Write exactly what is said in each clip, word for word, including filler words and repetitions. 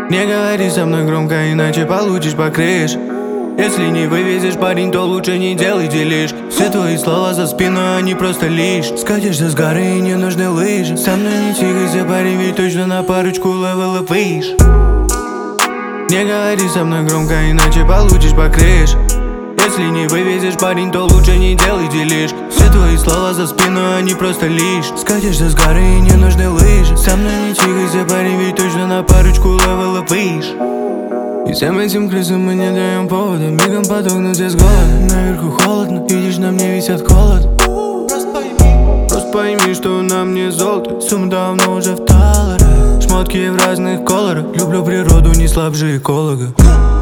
Не говори со мной громко, иначе получишь по крыше. Если не вывезешь, парень, то лучше не делай делишь. Все твои слова за спину, они просто лишь. Скатишься с горы и не нужны лыжи. Со мной не тихайся, парень, ведь точно на парочку левела выше. Не говори со мной громко, иначе получишь по крыше. Если не вывезешь, парень, то лучше не делай делишь. Все твои слова за спину, они просто лишь. Скатишься с горы и не нужны лыжи. Со мной не тихайся, парень, ведь точно на парочку левела выше. И всем этим крысам мы не даем повода. Мигом подохнут все с голода. Наверху холодно, видишь, на мне висят холод. Просто пойми, просто пойми, что на мне золото. Сумма давно уже в долларах. Шмотки в разных колорах. Люблю природу, не слабже эколога.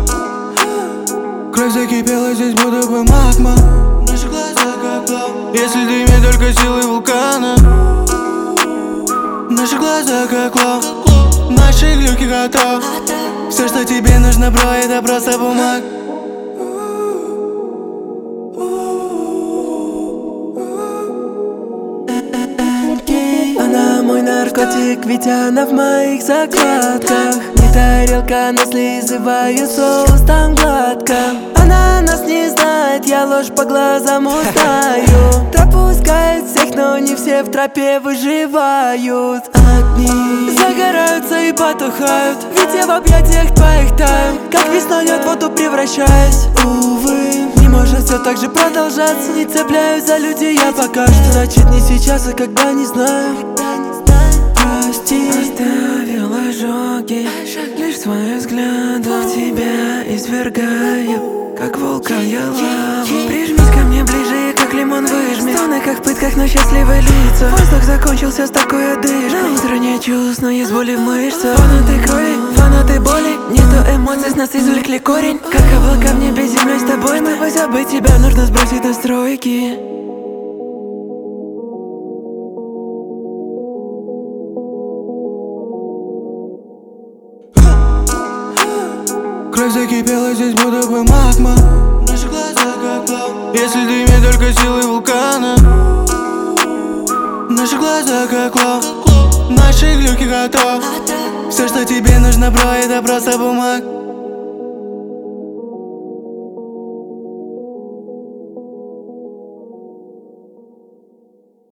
Кровь закипела здесь, будто бы магма. Наши глаза как лава. Если дымит только силы вулкана. Наши глаза как лава. Наши глюки готовы. Все, что тебе нужно, бро, это просто бумага. Она мой наркотик, ведь она в моих закладках. Не тарелка, но слизываю соус там гладко. Она нас не знает, я ложь по глазам узнаю. Пропускает всех, но не все в тропе выживают. Огни загораются и потухают, ведь я в объятиях твоих таю. Как весной лед в воду превращаюсь. Увы, не может все так же продолжаться. Не цепляюсь за людей я пока что. Значит не сейчас, а когда не знаю. Прости, оставил ожоги, лишь своим взглядом в тебя извергаю, как вулкан я лаву. Прижмись ко мне ближе, как лимон выжми. Стоны как в пытках, но счастливые лица. Воздух закончился с такой одышкой. На утро не чувств, но есть боли в мышцах. Фанаты крови, фанаты боли. Нету эмоций, с нас извлекли корень. Как облака в небе, землей с тобой. Чтобы забыть тебя, нужно сбросить настройки. Кровь закипела здесь, будто бы магма. Наши глаза как лава. Если дымит только силы вулкана. Наши глаза как лава. Наши глюки готовы. Все, что тебе нужно, бро, это просто бумага.